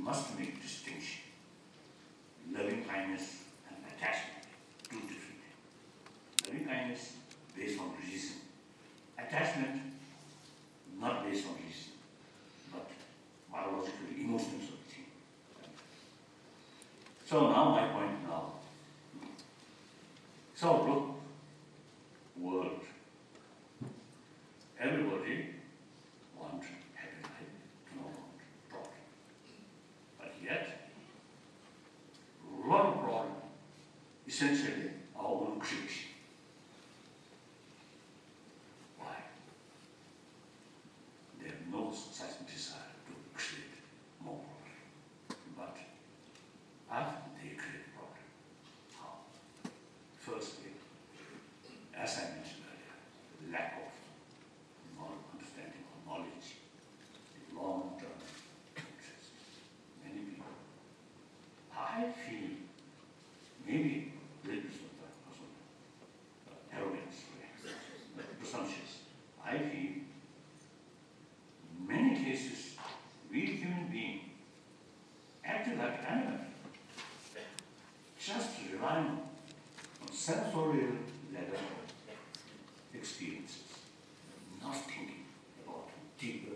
must make distinction. Loving kindness and attachment, two different things. Loving kindness based on reason. Attachment not based on reason, but biological, emotional sort of thing. So now my point now. So look, world. Everybody wants happy life, no want problem. But yet, a lot of problem, essentially our own creation. Why? They have no such desire to create more problem. But they create problem. How? Firstly, as I mentioned earlier, lack of understanding or knowledge, long-term interest. Many people. I feel maybe little arrogance, presumptuous. I feel in many cases we human beings acting like animals, just relying on sensorial level experiences, not thinking about deeper